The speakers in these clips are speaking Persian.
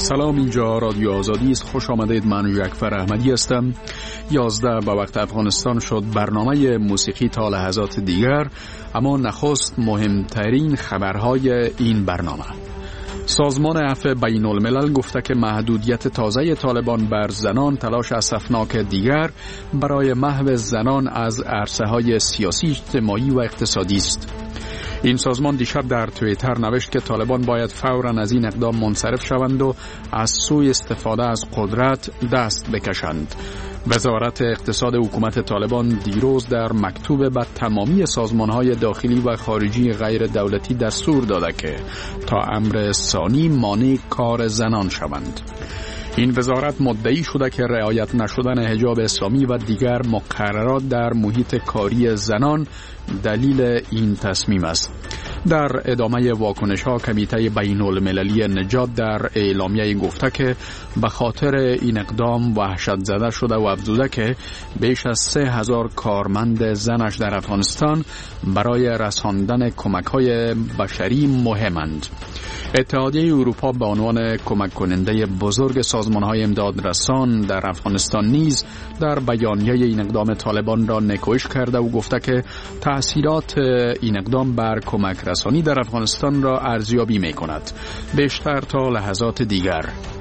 سلام، اینجا رادیو آزادی است. خوش آمدید. من جعفر احمدی هستم. 11 به وقت افغانستان شد. برنامه موسیقی تا لحظات دیگر، اما نخست مهمترین خبرهای این برنامه. سازمان عفو بین الملل گفته که محدودیت تازه طالبان بر زنان تلاش اسفناک دیگر برای محو زنان از عرصه‌های سیاسی، اجتماعی و اقتصادی است. این سازمان دیشب در توییتر نوشت که طالبان باید فوراً از این اقدام منصرف شوند و از سوء استفاده از قدرت دست بکشند. وزارت اقتصاد حکومت طالبان دیروز در مکتوب به تمامی سازمان‌های داخلی و خارجی غیر دولتی دستور داده که تا امر ثانی مانع کار زنان شوند. این وزارت مدعی شده که رعایت نشدن حجاب اسلامی و دیگر مقررات در محیط کاری زنان دلیل این تصمیم است. در ادامه واکنش‌ها کمیته بین المللی نجات در اعلامیه گفته که به خاطر این اقدام وحشت زده شده و افزوده که بیش از 3000 کارمند زنش در افغانستان برای رساندن کمک‌های بشری مهمند. اتحادیه اروپا به عنوان کمک کننده بزرگ سازمان‌های امدادرسان در افغانستان نیز در بیانیه این اقدام طالبان را نکوهش کرده و گفته که تأثیرات این اقدام بر کمک رسانی در افغانستان را ارزیابی می‌کند. بیشتر تا لحظات دیگر.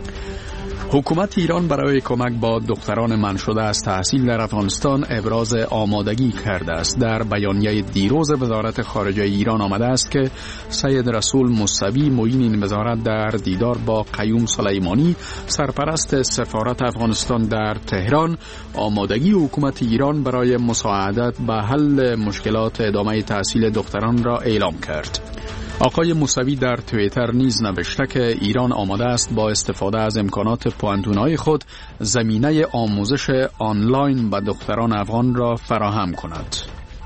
حکومت ایران برای کمک با دختران منع شده از تحصیل در افغانستان ابراز آمادگی کرده است. در بیانیه دیروز وزارت خارجه ایران آمده است که سید رسول موسوی معین این وزارت در دیدار با قیوم سلیمانی سرپرست سفارت افغانستان در تهران آمادگی حکومت ایران برای مساعدت به حل مشکلات ادامه تحصیل دختران را اعلام کرد. آقای موسوی در توییتر نیز نوشته که ایران آماده است با استفاده از امکانات پوانتون‌های خود زمینه آموزش آنلاین به دختران افغان را فراهم کند.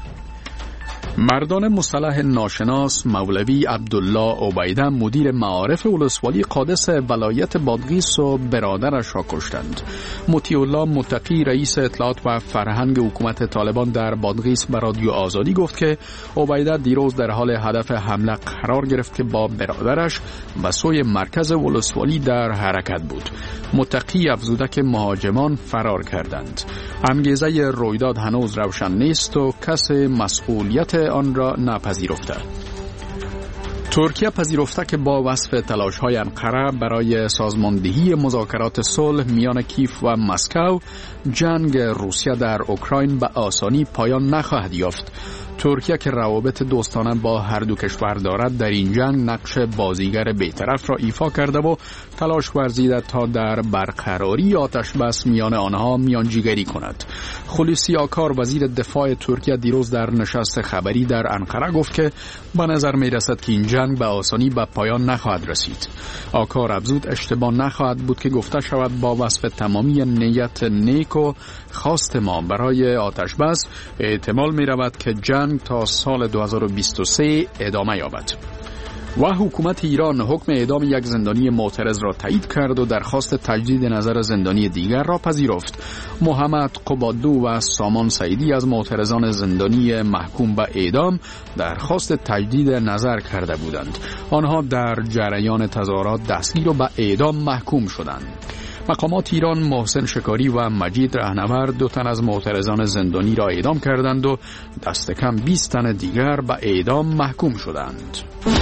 مردان مسلح ناشناس مولوی عبدالله عبیده مدیر معارف ولسوالی قادس ولایت بادغیس و برادرش را کشتند. مطیع الله متقی رئیس اطلاعات و فرهنگ حکومت طالبان در بادغیس به رادیو آزادی گفت که عبیده دیروز در حال هدف حمله قرار گرفت که با برادرش به سوی مرکز ولسوالی در حرکت بود. متقی افزوده که مهاجمان فرار کردند. انگیزه رویداد هنوز روشن نیست و کس مسئولیت آن را نپذیرفته. ترکیه پذیرفته که با وصف تلاش‌های انقره برای سازماندهی مذاکرات صلح میان کیف و مسکو، جنگ روسیه در اوکراین به آسانی پایان نخواهد یافت. ترکیه که روابط دوستانه با هر دو کشور دارد در این جنگ نقش بازیگر بی‌طرف را ایفا کرده و تلاش ورزیده تا در برقراری آتش بس میان آنها میانجیگری کند. خلوصی آکار وزیر دفاع ترکیه دیروز در نشست خبری در انقره گفت که به نظر می رسد که این جنگ به آسانی به پایان نخواهد رسید. آکار افزود اشتباه نخواهد بود که گفته شود با وصف تمامی نیت نیک و خواست ما برای آتش بس احتمال می رود که جنگ تا سال 2023 ادامه یابد. و حکومت ایران حکم اعدام یک زندانی معترض را تایید کرد و درخواست تجدید نظر زندانی دیگر را پذیرفت. محمد قبادو و سامان سعیدی از معترضان زندانی محکوم به اعدام درخواست تجدید نظر کرده بودند. آنها در جریان تظاهرات دستگیر و به اعدام محکوم شدند. مقامات ایران محسن شکاری و مجید رهنورد 2 تن از معترضان زندانی را اعدام کردند و دست کم 20 تن دیگر به اعدام محکوم شدند.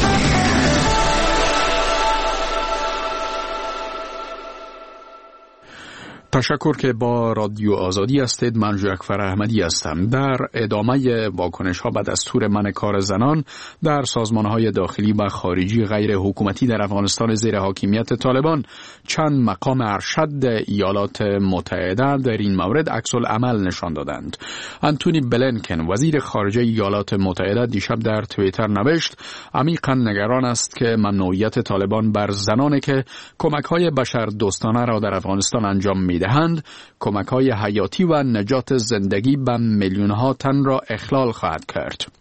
تشکر که با رادیو آزادی هستید. من جعفر احمدی هستم. در ادامه واکنش ها به دستور منع کار زنان در سازمان های داخلی و خارجی غیر حکومتی در افغانستان زیر حاکمیت طالبان، چند مقام ارشد ایالات متحده در این مورد عکس العمل نشان دادند. آنتونی بلینکن وزیر خارجه ایالات متحده دیشب در توییتر نوشت عمیقا نگران است که ممنوعیت طالبان بر زنانی که کمک های بشر دوستانه را در افغانستان انجام میدهند کمک‌های حیاتی و نجات زندگی به میلیون‌ها تن را اخلال خواهد کرد.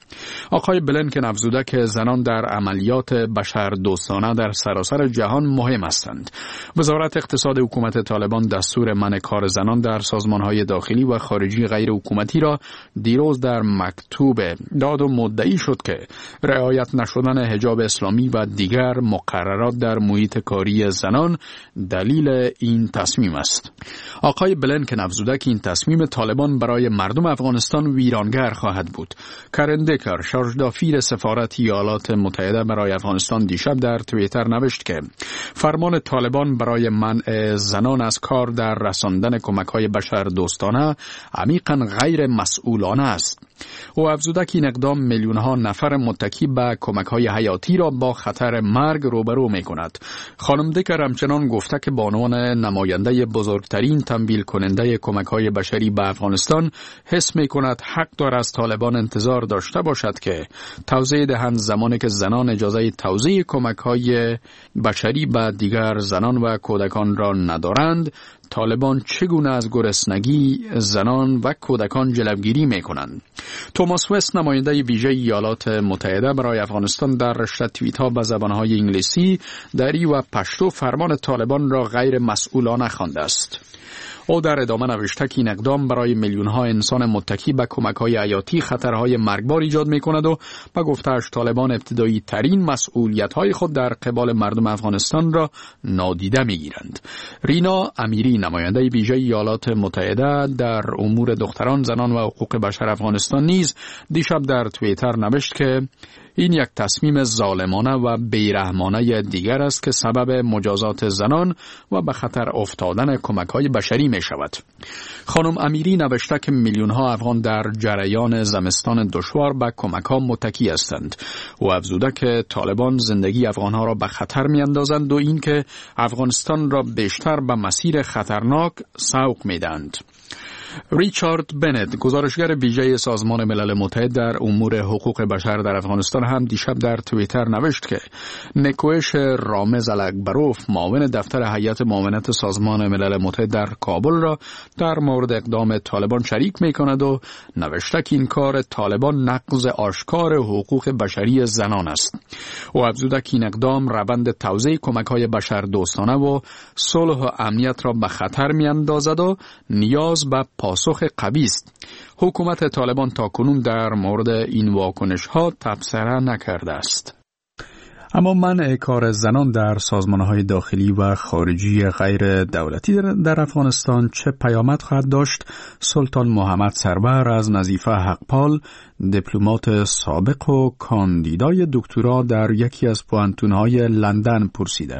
آقای بلینکن افزوده که زنان در عملیات بشردوستانه در سراسر جهان مهم هستند. وزارت اقتصاد حکومت طالبان دستور منع کار زنان در سازمان‌های داخلی و خارجی غیر حکومتی را دیروز در مکتوب داد و مدعی شد که رعایت نشدن حجاب اسلامی و دیگر مقررات در محیط کاری زنان دلیل این تصمیم است. آقای بلینکن افزوده که این تصمیم طالبان برای مردم افغانستان ویرانگر خواهد بود. کرن دکر، شارژدافیر سفارت ایالات متحده برای افغانستان، دیشب در توییتر نوشت که فرمان طالبان برای منع زنان از کار در رساندن کمک‌های بشردوستانه عمیقاً غیر مسئولانه است. او افزوده که این اقدام میلیون‌ها نفر متکی به کمک‌های حیاتی را با خطر مرگ روبرو می‌کند. خانم دکر همچنان گفته که به عنوان نماینده بزرگترین تمویل کننده کمک‌های بشری به افغانستان حس می‌کند حق دارد از طالبان انتظار داشته باشد که توضیح دهند زمانی که زنان اجازه توزیع کمک‌های بشری به دیگر زنان و کودکان را ندارند، طالبان چگونه از گرسنگی زنان و کودکان جلوگیری می‌کنند. توماس وست، نماینده ویژه ایالات متحده برای افغانستان، در رشته توییت‌ها به زبان‌های انگلیسی، دری و پشتو فرمان طالبان را غیر مسئولانه خوانده است. او در ادامه نوشته که این اقدام برای میلیون‌ها انسان متکی به کمک‌های حیاتی خطرهای مرگبار ایجاد می‌کند و به گفته‌اش طالبان ابتدایی ترین مسئولیت‌های خود در قبال مردم افغانستان را نادیده می‌گیرند. رینا امیری، نماینده ویژه ایالات متحده در امور دختران، زنان و حقوق بشر افغانستان، نیز دیشب در توییتر نوشت که این یک تصمیم ظالمانه و بیرحمانه دیگر است که سبب مجازات زنان و به خطر افتادن کمک‌های بشری می شود. خانم امیری نوشته که میلیون‌ها افغان در جریان زمستان دشوار به کمک‌ها متکی هستند و افزوده که طالبان زندگی افغان‌ها را به خطر می‌اندازند و اینکه افغانستان را بیشتر به مسیر خطرناک سوق می‌دهند. ریچارد بنت، گزارشگر ویژه سازمان ملل متحد در امور حقوق بشر در افغانستان، هم دیشب در توییتر نوشت که نکوش رامز الاکبروف، معاون دفتر هیئت معاونت سازمان ملل متحد در کابل، را در مورد اقدام طالبان شریک می‌کند و نوشته که این کار طالبان نقض آشکار حقوق بشری زنان است. او افزوده که این اقدام روند توزیع کمک‌های بشردوستانه و صلح و امنیت را به خطر می‌اندازد و نیاز به پاسخ قوی است. حکومت طالبان تاکنون در مورد این واکنش‌ها تبصره نکرده است. اما منع کار زنان در سازمان‌های داخلی و خارجی غیر دولتی در افغانستان چه پیامد خواهد داشت؟ سلطان محمد سرور از نظیفه حقپال، دیپلمات سابق و کاندیدای دکترا در یکی از پوهنتون‌های لندن، پرسیده.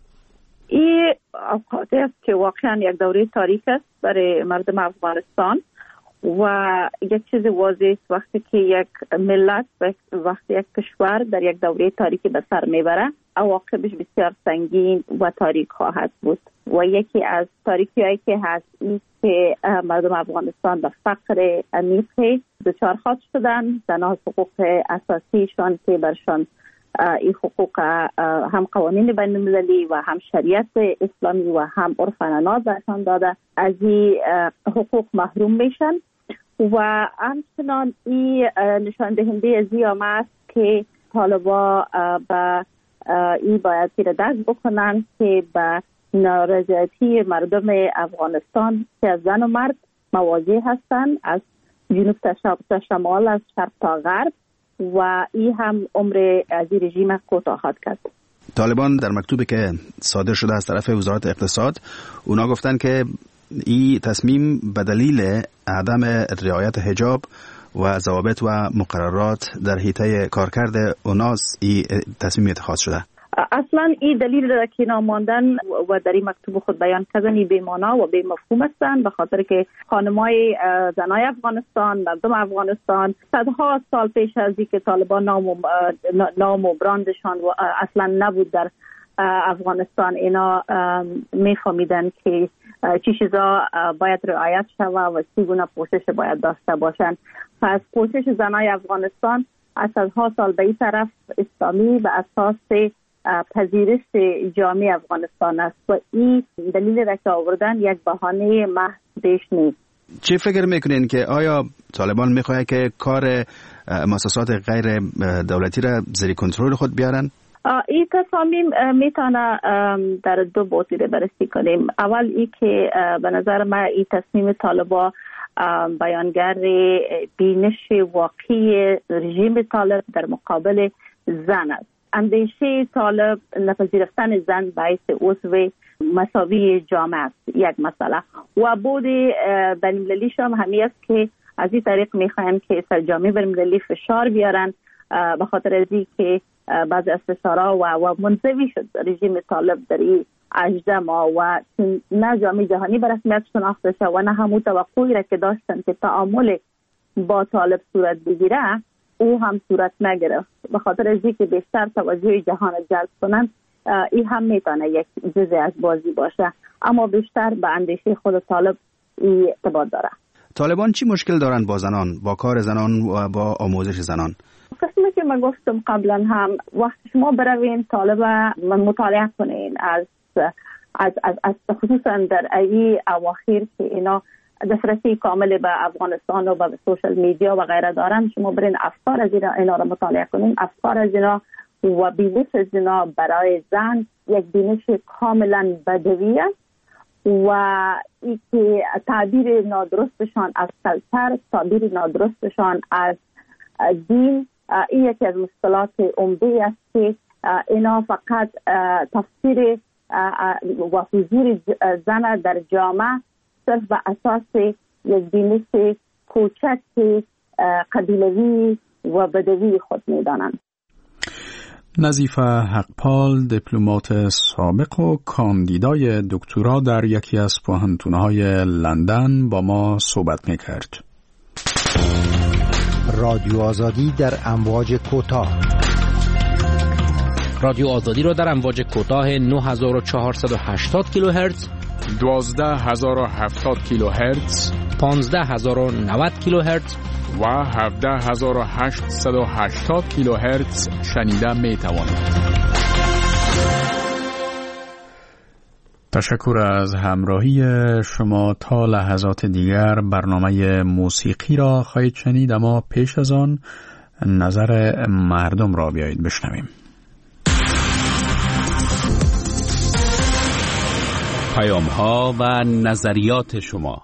این اوقاتی است که واقعا یک دوره تاریک است برای مردم افغانستان و یک چیز واضح است وقتی که یک ملت وقتی یک کشور در یک دوره تاریکی به سر میبره، عواقبش بسیار سنگین و تاریک خواهد بود و یکی از تاریکی‌هایی که هست این که مردم افغانستان به فقر عمیق دچار خواهد شدن. زنان حقوق اساسیشان که برشان این حقوق هم قوانین بین المللی و هم شریعت اسلامی و هم عرف عنعنات برشان داده، از این حقوق محروم میشن و همچنان این نشان دهنده از این است که طالبا به این باید تیر دست بکنن که به نارضایتی مردم افغانستان که از زن و مرد مواجه هستن، از جنوب تا شمال، از شرق تا غرب، و این هم عمر از این رژیم کوتاه خواهد کرد. طالبان در مکتوبی که صادر شده از طرف وزارت اقتصاد، اونا گفتن که این تصمیم به دلیل عدم رعایت حجاب و ضوابط و مقررات در حیطه کارکرد اوناست این تصمیم اتخاذ شده. اصلا این دلیل را که ناماندن و در این مکتوب خود بیان کردن بی معنا و بی مفهوم هستند، به خاطر که خانمای زنای افغانستان، مردم افغانستان صدها سال پیش از اینکه طالبان نام و براندشان اصلا نبود در افغانستان، اینا میفهمیدن که چی چیزا باید رعایت شود و چگونه پوشش باید داشته باشند. پس پوشش زنای افغانستان از صدها سال به این طرف اسلامی و اساس پذیرش جامعه افغانستان است و این دلیل را که آوردن یک بهانه محض بیش نیست. چه فکر میکنین که آیا طالبان میخواه که کار مؤسسات غیر دولتی را زیر کنترل خود بیارن؟ این تصامیم میتونه در دو بعد بررسی کنیم. اول ای که به نظر من این تصمیم طالبان بیانگر بینش واقعی رژیم طالب در مقابل زن است. اندیشه طالب نپذیرفتن زن باعث عضو مساوی جامعه است، یک مسئله. و بود بین‌المللیش هم همی است که از این طریق میخواین که سرجامی بین‌المللی فشار بیارن به خاطر از این که بعضی از فشارها و منزوی شد رژیم طالب در این 18 ماه و نه جامعه جهانی به رسمیت شناخته شد و نه همون توقعی را که داشتن که تعامل با طالب صورت بگیره او هم صورت نگرفت. به خاطر از این که بیشتر توجه جهان جلب کنن این هم میتونه یک جزء از بازی باشه، اما بیشتر به اندیشه خود طالب این ارتباط داره. طالبان چی مشکل دارن با زنان، با کار زنان و با آموزش زنان؟ قسمی که من گفتم قبلا هم وقتی شما بروین طالب مطالعه کنین از خصوصا در ای اواخر که اینا دسترسی کامل به افغانستان و به سوشل میدیا و غیره دارن، شما برین افکار از اینا رو مطالعه کنین. افکار از اینا و بینش از اینا برای زن یک بینش کاملا بدوی است و ای که تعبیر نادرستشان از کلچر، تعبیر نادرستشان از دین، این یکی از مشکلات عمده است که اینا فقط تفسیر و حضور زن در جامعه صرف به اساس یک بینش کوچک قبیلوی و بدوی خود میدانند. نظیفه حقپال، دیپلمات سابق و کاندیدای دکترا در یکی از پوهنتون‌های لندن با ما صحبت می‌کرد. رادیو آزادی در امواج کوتاه. رادیو آزادی را در امواج کوتاه 9480 کیلوهرتز، 12070 کیلوهرتز، 15090 کیلوهرتز و 17880 کیلوهرتز شنیده می توانید. تشکر از همراهی شما. تا لحظات دیگر برنامه موسیقی را خواهید شنید، اما پیش از آن نظر مردم را بیایید بشنویم. پیام‌ها و نظریات شما.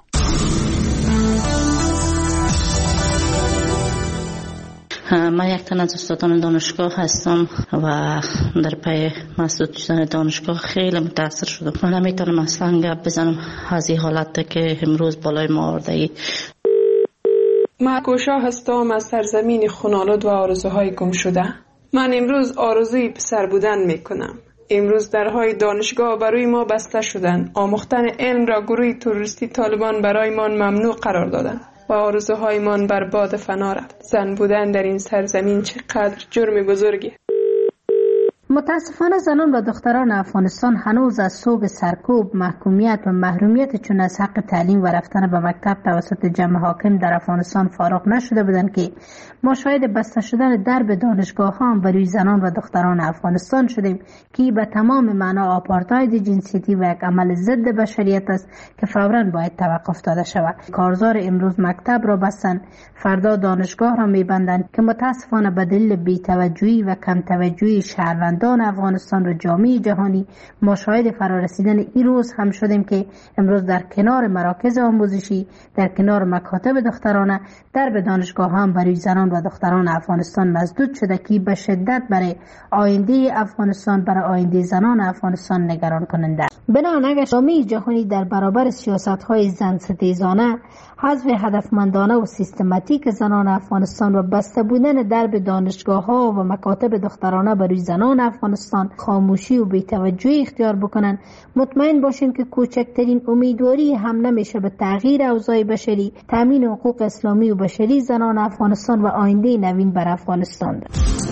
من یک تن از استادان دانشگاه هستم و در پی مسدود شدن دانشگاه خیلی متاثر شدم. من نمیتونم اصلا گپ بزنم از این حالت که امروز بالای ما آورده. من کوشا هستم از سرزمین خونالود و آرزوهای گم شده. من امروز آرزوی پسر بودن میکنم. امروز درهای دانشگاه برای ما بسته شدند. آموختن علم را گروه تروریستی طالبان برای ما ممنوع قرار دادند و آرزوهایمان برباد فنا رفت. زن بودن در این سرزمین چقدر جرم بزرگی. متاسفانه زنان و دختران افغانستان هنوز از سوگ سرکوب، محکومیت و محرومیت چون از حق تعلیم و رفتن به مکتب توسط جمع حاکم در افغانستان فارغ نشده بودند که ما شاهد بسته شدن درب دانشگاه ها برای زنان و دختران افغانستان شدیم که به تمام معنا آپارتاید جنسیتی و یک عمل ضد بشریت است که فوراً باید توقف داده شود. کارزار امروز مکتب را بستند، فردا دانشگاه را میبندند که متاسفانه به دلیل بی‌توجهی و کم توجهی شهروندان افغانستان و جامعه جهانی ما شاهد فرارسیدن این روز هم شدیم که امروز در کنار مراکز آموزشی، در کنار مکاتب دخترانه، درب دانشگاه هم برای زنان و دختران افغانستان مسدود شده که به شدت برای آینده افغانستان، برای آینده زنان افغانستان نگران کننده است. بنابراین اگر جامعه جهانی در برابر سیاست‌های زن ستیزانه، حذف هدفمندانه و سیستماتیک زنان افغانستان و بسته بودن درب دانشگاه‌ها و مکاتب دخترانه برای زنان افغانستان خاموشی و بی‌توجهی اختیار بکنند، مطمئن باشین که کوچکترین امیدواری هم نمیشه به تغییر اوضاع بشری، تامین حقوق اسلامی و بشری زنان افغانستان و آینده نوین بر افغانستان.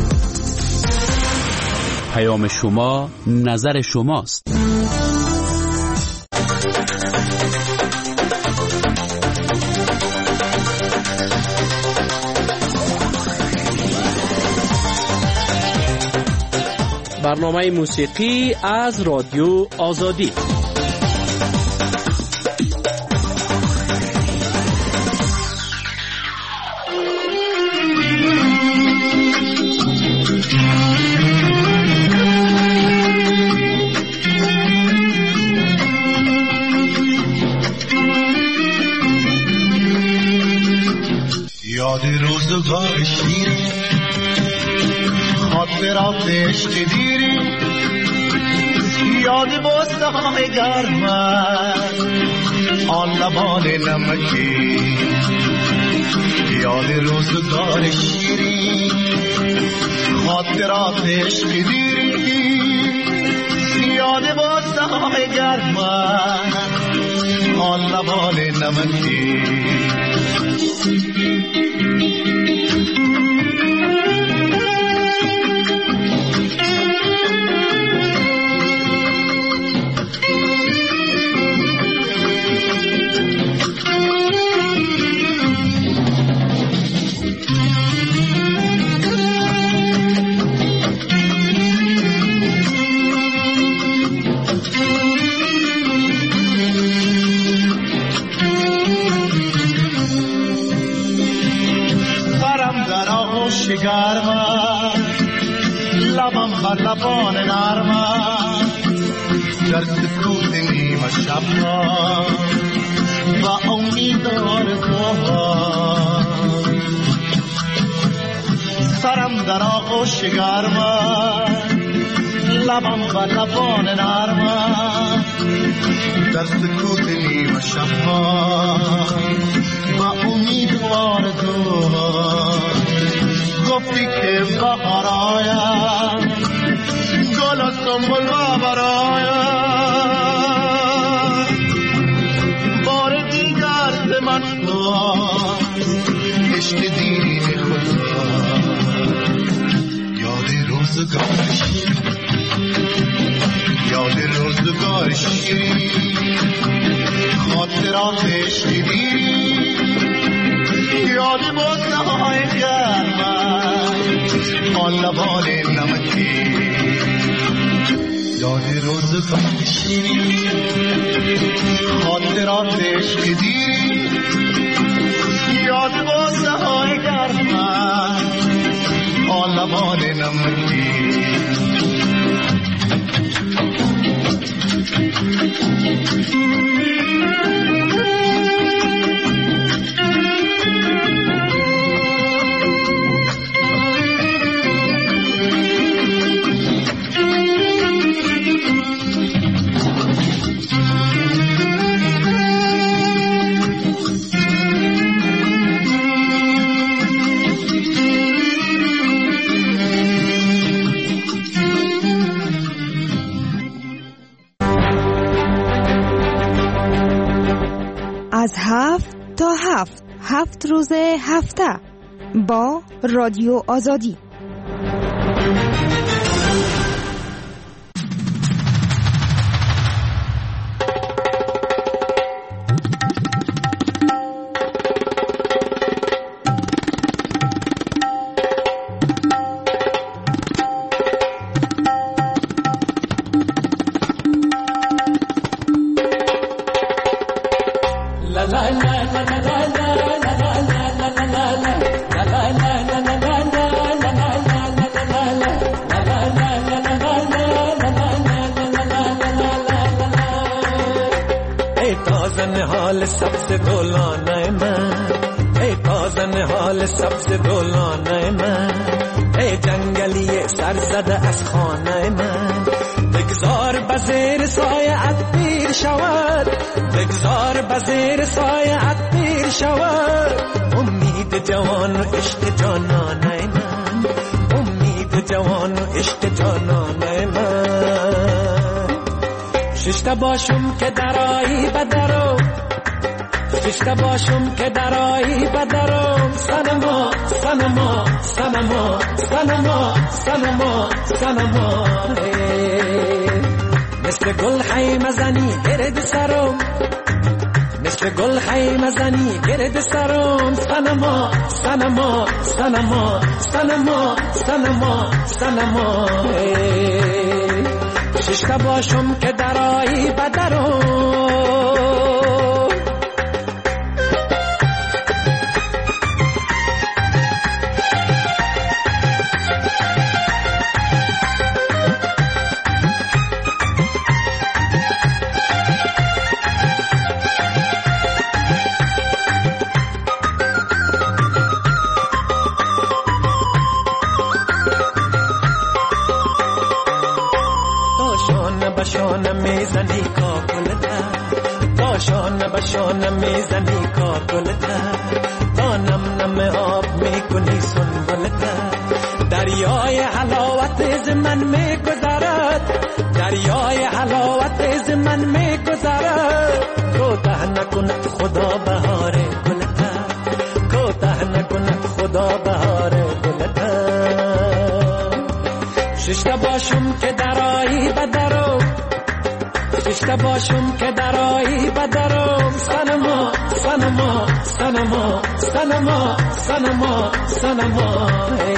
پیام شما، نظر شماست. برنامه موسیقی از رادیو آزادی. یاد روزگار شیرین خاطرات عشق دیرین یاد بوسه های گرمت آن لبان نمکی یاد روزگار شیرین خاطرات عشق دیرین یاد بوسه های گرمت آن لبان نمکی لبم بر لبان نرمم در سکوت نیمه شب و امید آرزو سرم در آغوش گرمم لبم بر لبان نرمم در سکوت نیمه شب و امید آرزو گفتی که بهار آید گل و سنبل و براید بار دیگر ز من عشق دین خدا یاد روزگار شیرین یاد روزگار شیرین خاطرات عشق دیرین یاد بوسه های گرمت آن لبان نمکی یاد روزگار شیرین خاطرات عشق دیرین یاد بوسه های گرمت آن لبان نمکی از 7 تا 7 روز هفته با رادیو آزادی. सबसे दोलाना मैं ए ताज़न हाल सबसे दोलाना मैं ए जंगलिए सरज़द از خانه من بگذار بزیر سایه‌ات پیر شود بگذار بزیر سایه‌ات پیر شود امید جوان و عشق جانانه من امید جوان و عشق جانانه من ششته باشم که درایی بدرو ششته باشم که درایی بدرم سنما سنما سنما سنما سنما سنما مثل گل خیمه زنی گرد سرم مثل گل خیمه زنی گرد سرم سنما سنما سنما سنما سنما سنما ششته باشم که درایی بدرم شانه میزنی کاکلته، تا شانه به شانه میزنی کاکلته، تا نم نم آب میکنی سنبلته. دریای حلاوت از من میگذرد، دریای حلاوت از من میگذرد. کوتاه نکند خدا بهار گلته، کوتاه نکند خدا بهار گلته. ششته باشم که درایی بدرو، ششته باشم که درایی بدرو. سنما سنما سنما سنما سنما سنما.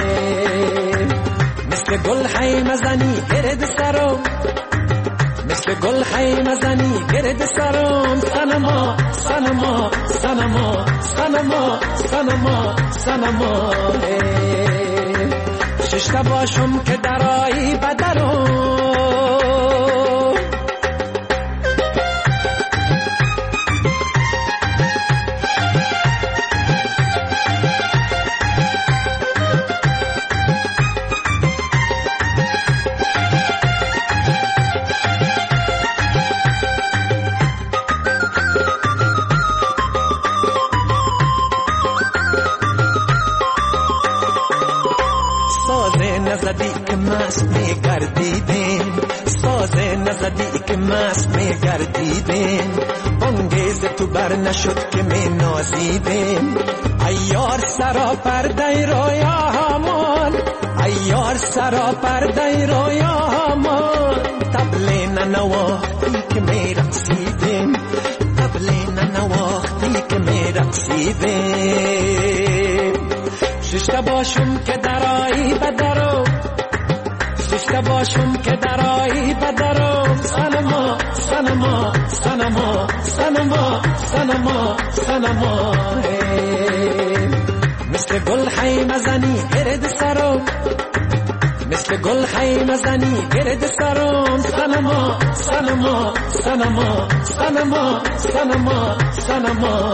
مثل گل حی مزنی گرد سرم، مثل گل حی مزنی گرد سرم. سنما سنما سنما سنما سنما سنما. ششته باشم که درایی بدرم. نزدی که مست میگردیدیم، سازه نزدی که مست میگردیدیم. بانگیز تو بر نشد که می نازیدیم. ایار سرا پرده رویا همان، ایار سرا پرده رویا همان. طبل ننواختی که می رقصیدیم، طبل ننواختی که می رقصیدیم. ششته باشم که درایی بدرو، ششته باشم که درایی بدرو. سنما سنما سنما سنما سنما سنما. مثل گل حی مزنی گرد سرم، مثل گل حی مزنی گرد سرم. سنما سنما سنما سنما سنما سنما.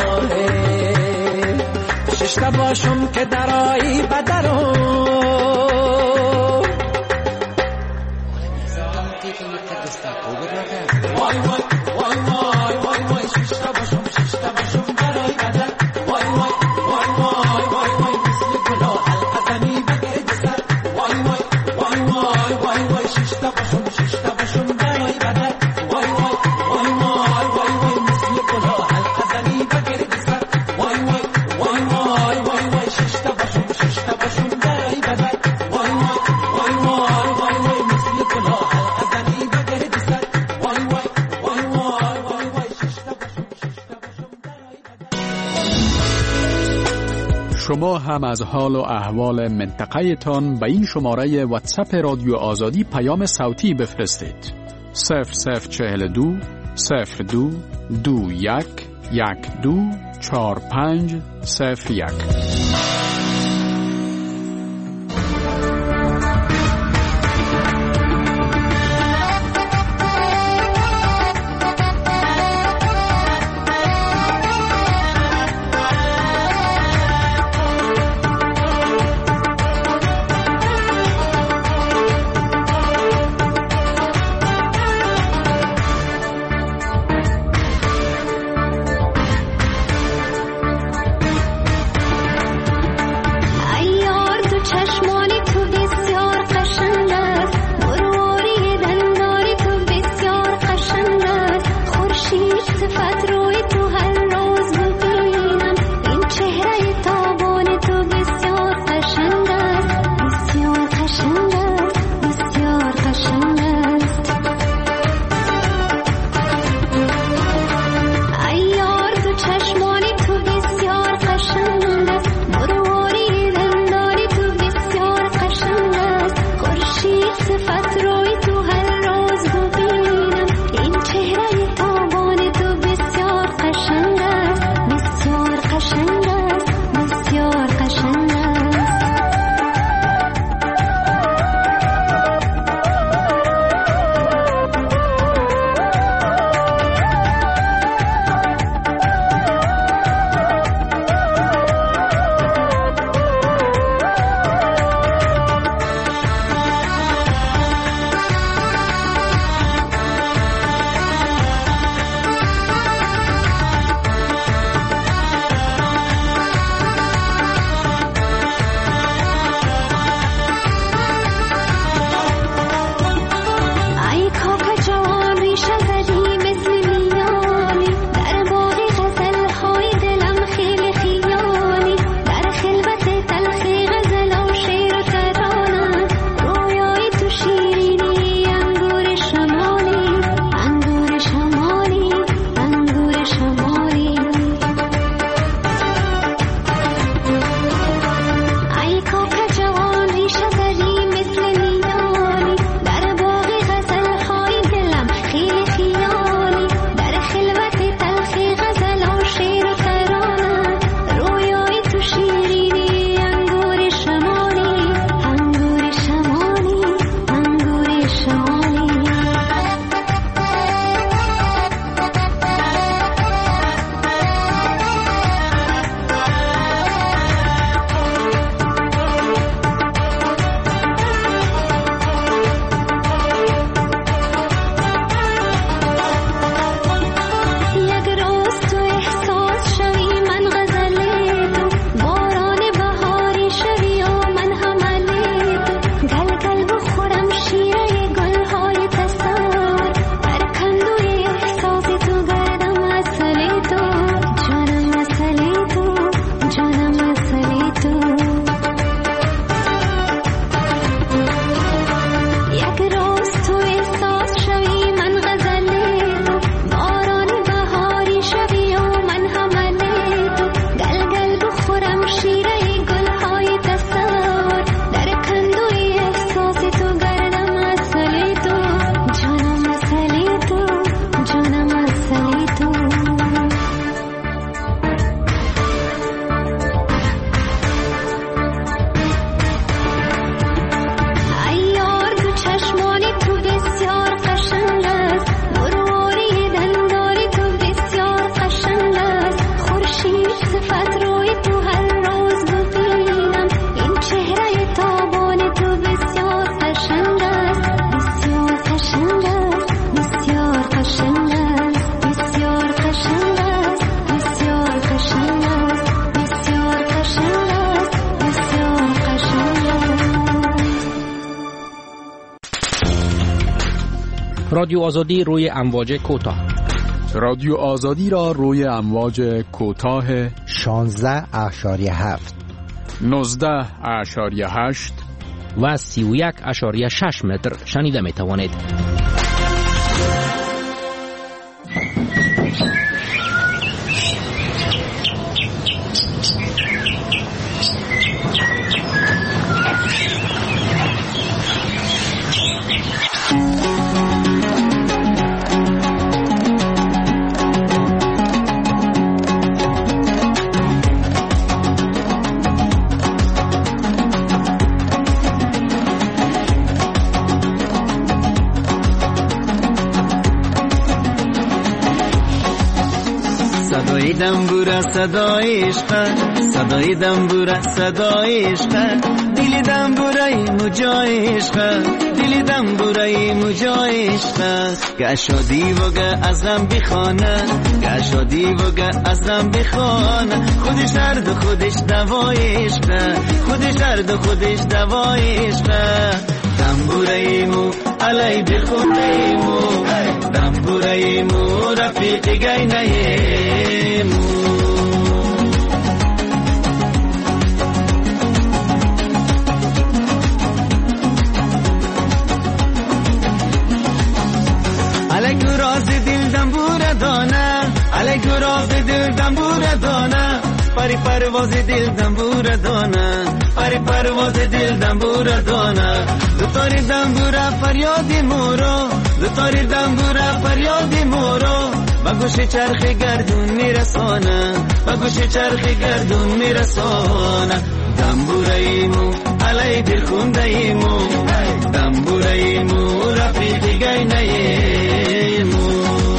ششته باشم که درایی بدرم. وای وای وای وای وای وای. ششته باشم ششته باشم درایی بدر. وای وای وای وای وای وای. مثل گلها الحزنی بگرد سر. وای وای وای وای وای وای. ششته باشم ششته باشم درایی بدر. وای وای وای وای وای وای. مثل گلها الحزنی بگرد سر. وای وای وای وای وای وای. ششته باشم ششته باشم درایی بدر. وای وای وای وای وای وای. مثل گلها الحزنی بگرد سر. وای وای وای وای وای وای. ششته باشم ششته باشم درایی بدر. شما هم از حال و احوال منطقه تان به این شماره واتساپ رادیو آزادی پیام صوتی بفرستید. 0042 02 21 12 45 01. رادیو آزادی روی امواج کوتاه. رادیو آزادی را روی امواج کوتاه 16.7 19.8 و 31.6 متر شنیده می توانید. دنبوره صدای عشق، صدای دنبوره صدای عشق، دل دنبوره مجای عشق، دل دنبوره مجای عشق، گشادی وگه ازم بخانه، گشادی وگه ازم بخانه، خودش درد خودش دوای عشق، خودش درد خودش دوای عشق، دنبوره مو علی بخونه مو، دنبوره مو رفیق گینه مو. علیکو راز دل دنبوره دانه، علیکو راز دل دنبوره دانه، پری پرواز دل دنبوره دانه، پری پرواز دل دنبوره دانه، دوتاری دنبوره فریاد مورو، دوتاری دنبوره فریاد مورو، با گوش چرخ گردون میرسانه، با گوش چرخ گردون میرسانه، دنبوره ایمو علی دل خونده ایمو، دنبوره ایمو رفیق گینه ایمو.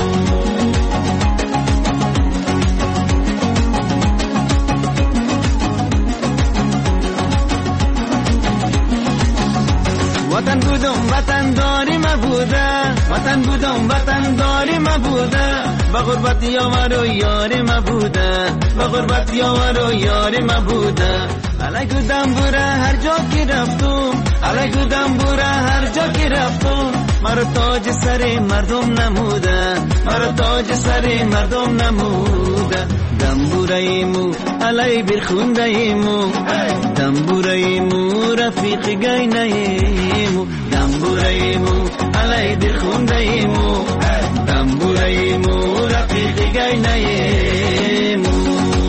وطن بودم وطن داری مبوده، وطن بودم وطن داری مبوده، با غربت یار و یار مبوده، با غربت یار و یار مبوده، علیکو دنبوره هر جا که رفتم، علیکو دنبوره هر جا که رفتم، مرا تاج سر مردم نموده، مرا تاج سر مردم نموده، دنبوره ایمو علی برخونده ایمو، دنبوره ایمو رفیق گینه ایمو، دنبوره ایمو علی برخونده ایمو، دنبوره ایمو رفیق گینه ایمو.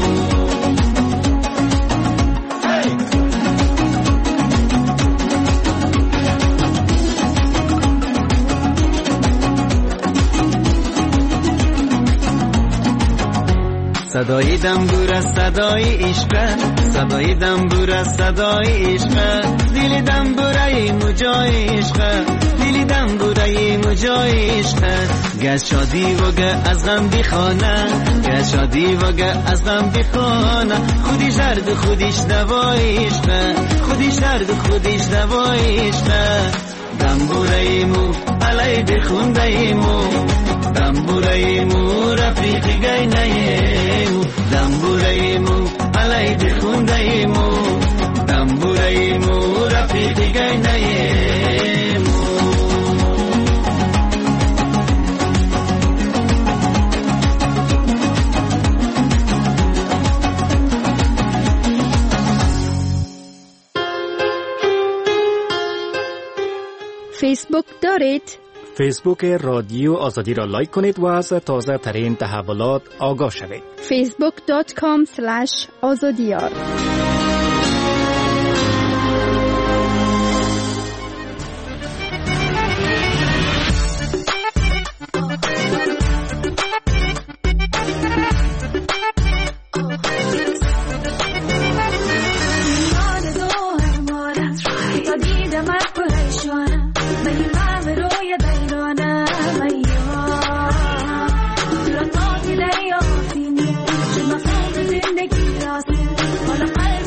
صدای دنبوره صدای عشق، صدای دنبوره صدای عشق، دل دنبوره مجای عشق، دل دنبوره مجای عشق، گشادی وگه ازم بخانه، گشادی وگه ازم بخانه، خودش درد خودش دوای عشق، خودش درد خودش دوای عشق، دنبوره ایمو علی بخونده ایمو، دنبوره ایمو رفیق گینه ایمو، دنبوره ایمو علی بخونده ایمو، دنبوره ایمو رفیق گینه ایمو. فیسبوک دارید؟ فیسبوک رادیو آزادی را لایک کنید و از تازه ترین تحولات آگاه شوید. facebook.com/azadiyar. زندگی راست، حالا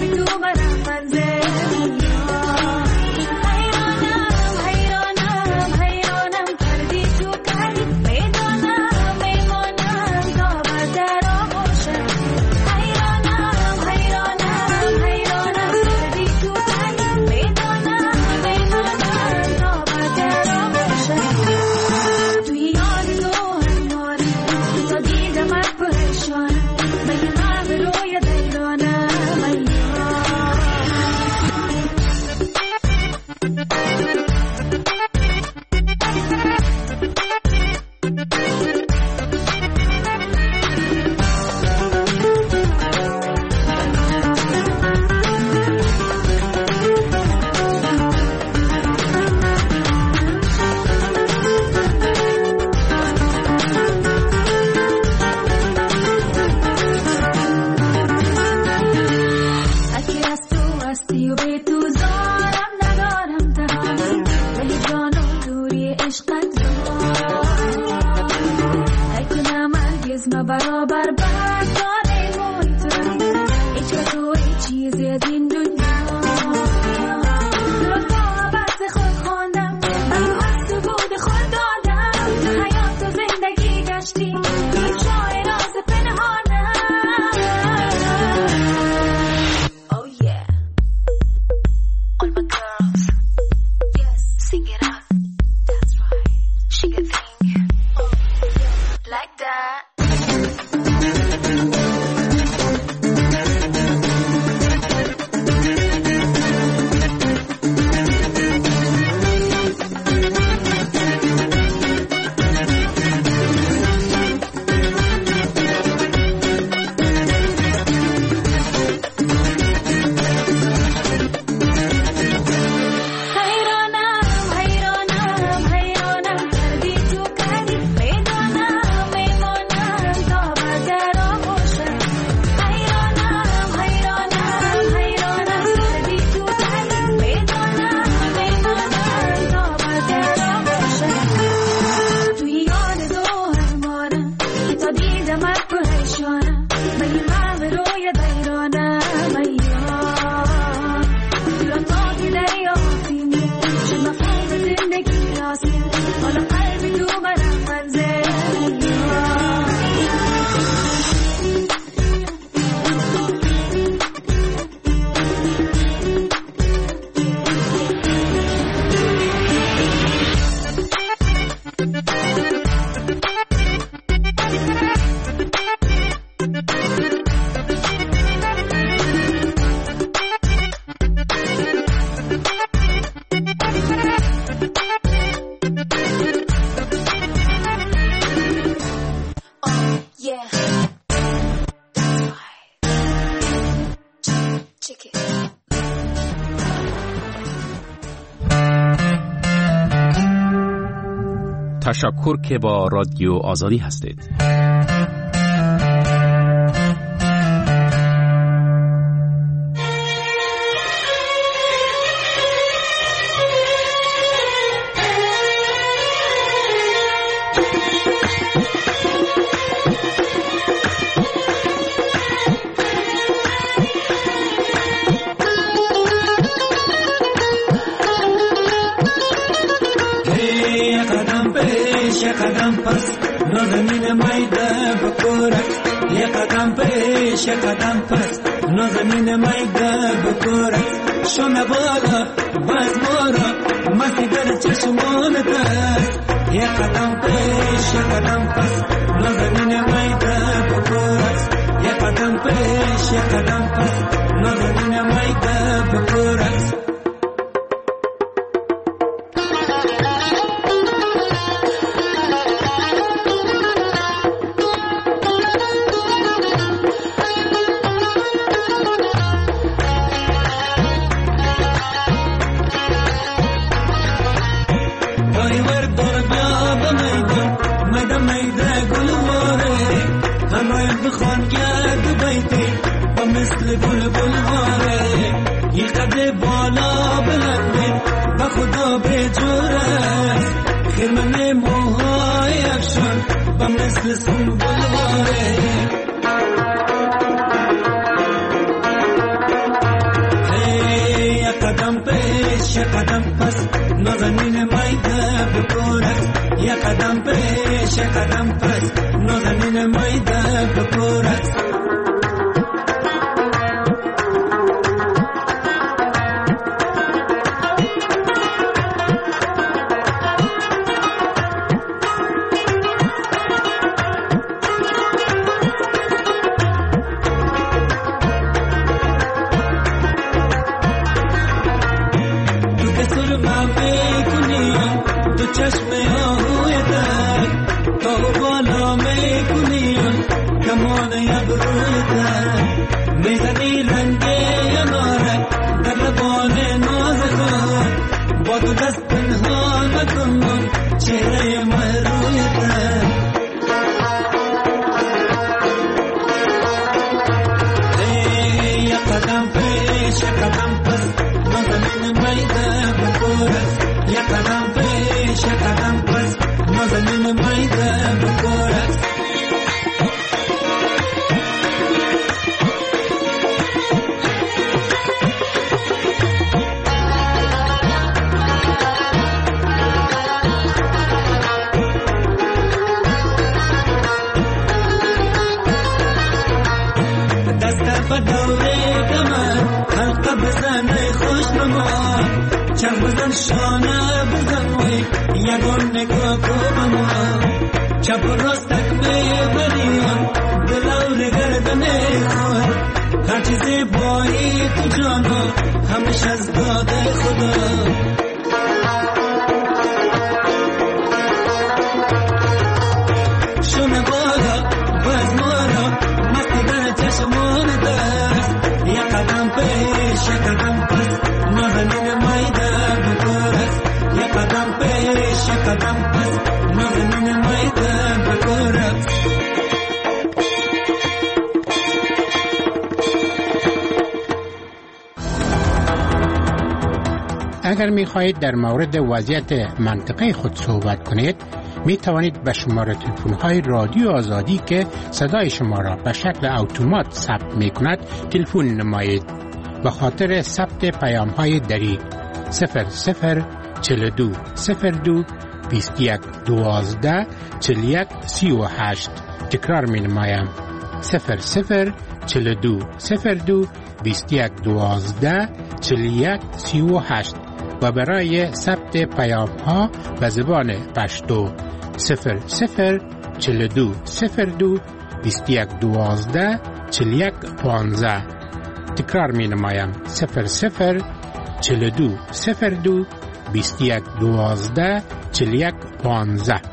و به تو زارم ندارم تهانی ولی جان و دوری عشقت دارم نکنم هرگز ما برابر برداره محیطم هیچ که تو هیچ چیزی از این دنیا لطفا بحث خود خوندم من از تو بود خود دادم حیات و زندگی گشتی شاعر راز پنهانم Oh yeah All my girls Yes Sing it up That's right Shake a thing Oh yeah Like that تشکر که با رادیو آزادی هستید. قدم پس نازنین میده بکورک یه قدم پیش یه قدم پس نازنین میده بکورک شونه بالا باز مورا مستی در چشمانت یه قدم پیش یه قدم پس نازنین میده بکورک یه قدم پیش یه قدم پس نازنین میده بکورک مثل بلبل واره یه قدر بالا بلنده و خدا به جوره خیرمن موهای افشان و مثل سنبل واره یه قدم پیش یه قدم پس نازنین میده بکورک یه قدم پیش یه قدم پس نازنین میده بکورک قدم پیش قدم پس نازنین مایده بکورت یک قدم پیش یک قدم پس نازنین مایده بکورت چند بزن شانه بزن وی یگان نگاه کو بما چپ و راستک میبریم دلور گردن خود هر چیزی بایی تو جانا همش از داده خدا شونه بالا باز مارا مستی گر چشمان دست یک قدم پیش یک قدم پس نازنین مایده بکورت یک قدم پیش یک قدم پس نازنین مایده بکورت اگر می خواهید در مورد وضعیت منطقه خود صحبت کنید می توانید به شماره تلفن های رادیو آزادی که صدای شما را به شکل اتومات ثبت می کند تلفن نمایید. به خاطر ثبت پیام های دری 0042 02 21 12 41 38 تکرار می نمایم 0042 02 21 12 41 38 و برای ثبت پیام ها به زبان پشتو 0042 02 21 12 41 15 تکرار می نمایم 0042 02 21 12 41 15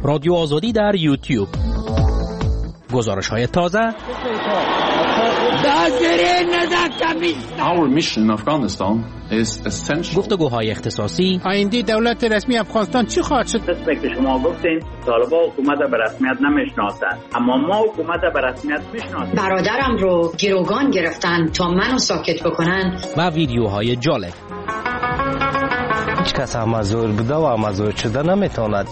رادیو آزادی در یوتیوب. گزارش‌های تازه. Our mission in Afghanistan is essential. گفتگوهای اختصاصی. آینده دولت رسمی افغانستان چی خواهد شد؟ قسمی که شما گفتین طالبان حکومت به رسمیت نمیشناسند، اما ما حکومت به رسمیت میشناسیم. برادرم رو گروگان گرفتن تا منو ساکت بکنن. و ویدیوهای جالب. هیچ کس مزور بوده و مزور شده نمیتواند.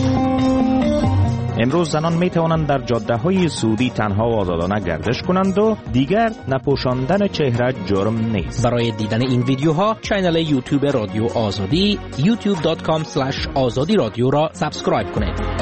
امروز زنان می توانند در جاده های سعودی تنها و آزادانه گردش کنند و دیگر نپوشاندن چهره جرم نیست. برای دیدن این ویدیوها کانال یوتیوب رادیو آزادی youtube.com/azadi رادیو را سابسکرایب کنید.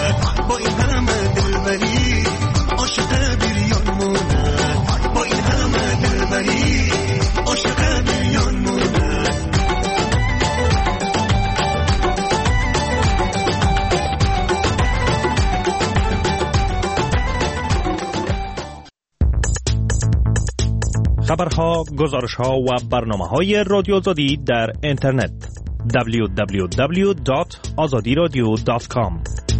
با این همه خبرها، گزارشها و برنامه‌های رادیو آزادی در اینترنت www.azadiradio.com.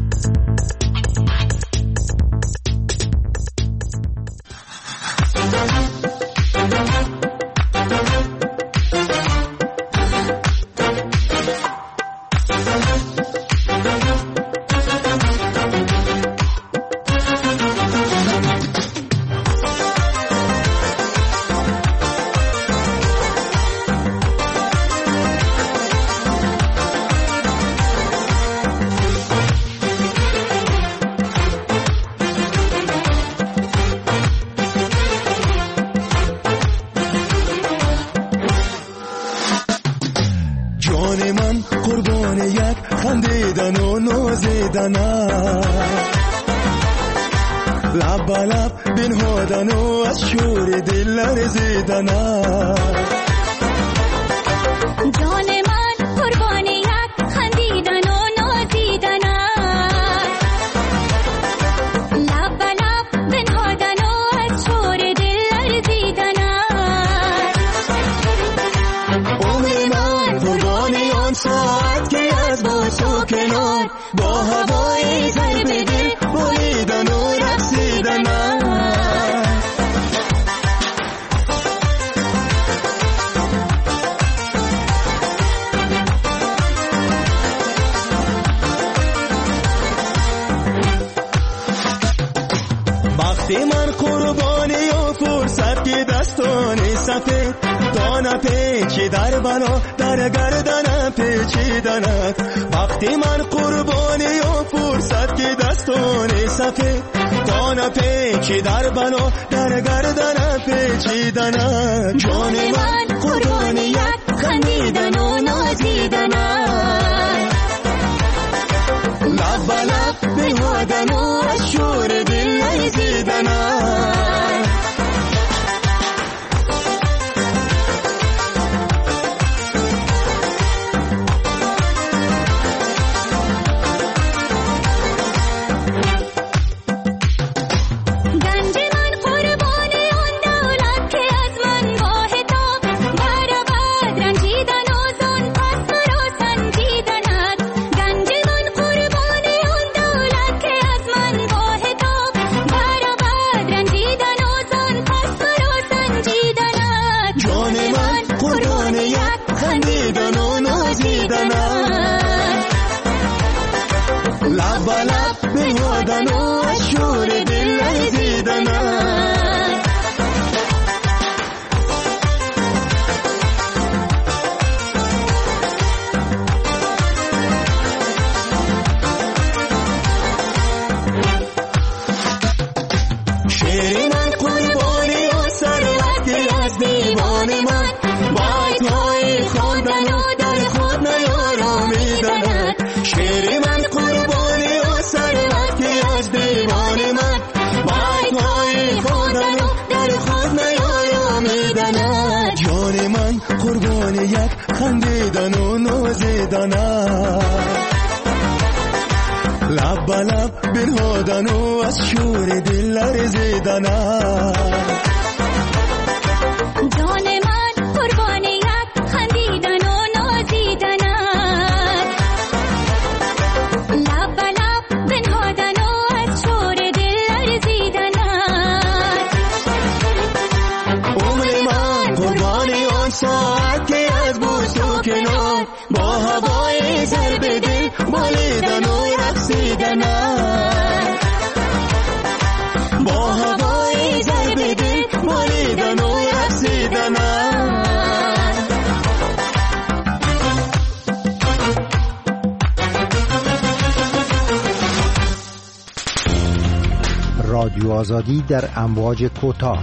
رادیو آزادی در امواج کوتاه.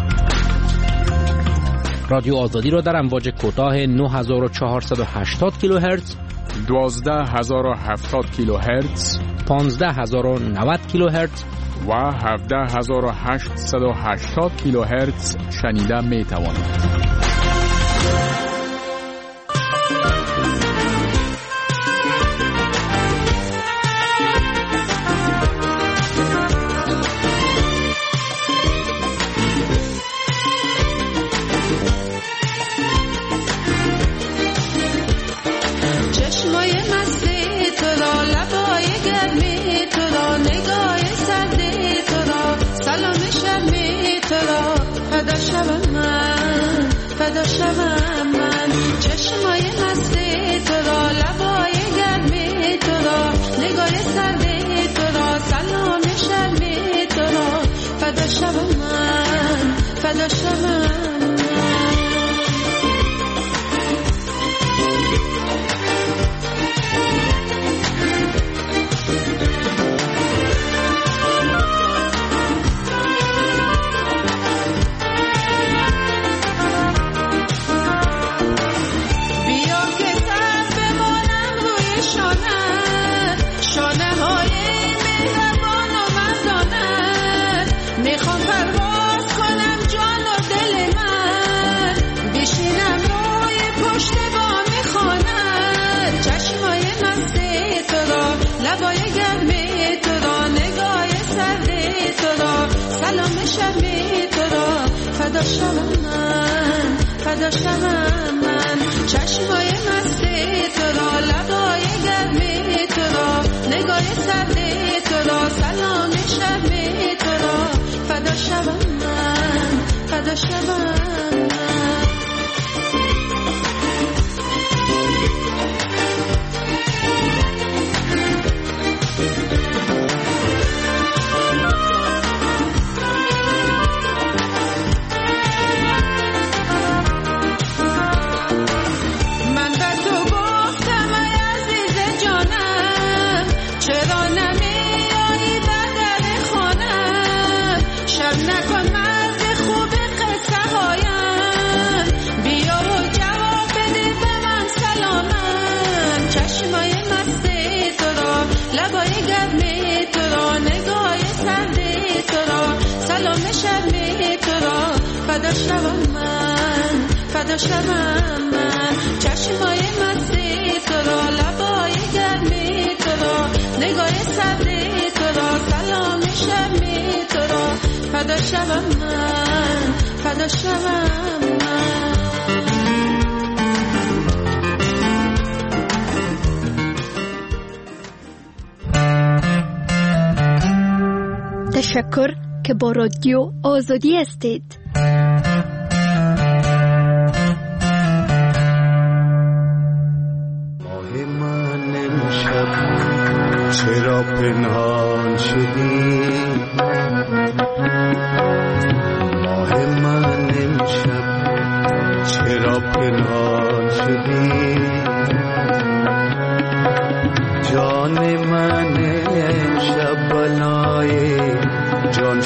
رادیو آزادی را در امواج کوتاه 9480 کیلوهرتز، 12070 کیلوهرتز، 15090 کیلوهرتز و 17880 کیلوهرتز شنیده می توانید. فدا شوم من چشمای مست تو را لبای گرم تو را نگاه سرد تو را سلام شرم تو را فدا شوم من فدا شوم فدا شوم من چشمای مست تو را لبای گرم تو را نگاه سرد تو را سلام شرم تو را فدا شوم من فدا شوم من فدا شوم من فدا شوم من چشمای مست تو را لبای گرم تو را نگاه سرد تو را سلام شرم تو را فدا شوم من فدا شوم من تشکر که با رادیو آزادی هستید. چرا پنهان شدی ماه من امشب چرا پنهان شدی جان من امشب بلای جان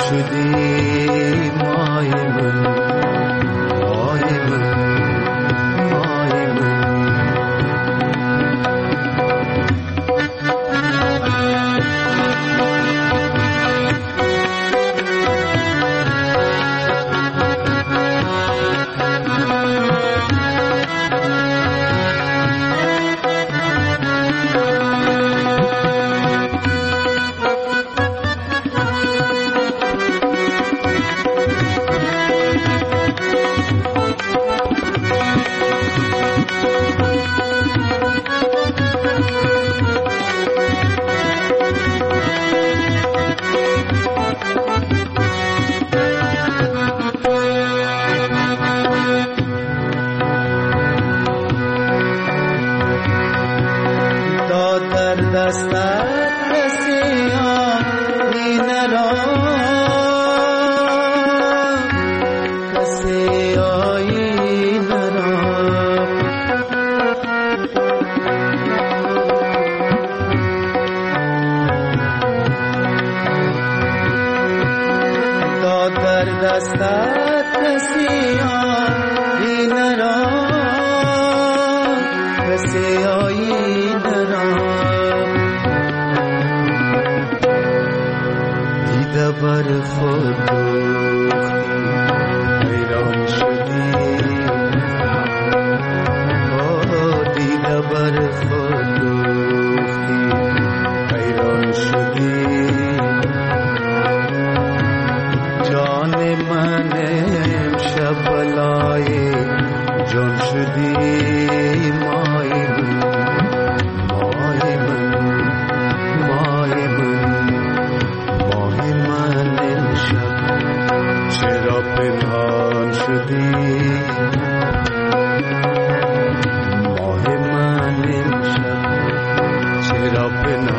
شدی مای من مای من چرا پنهان شدی ماه من امشب چرا به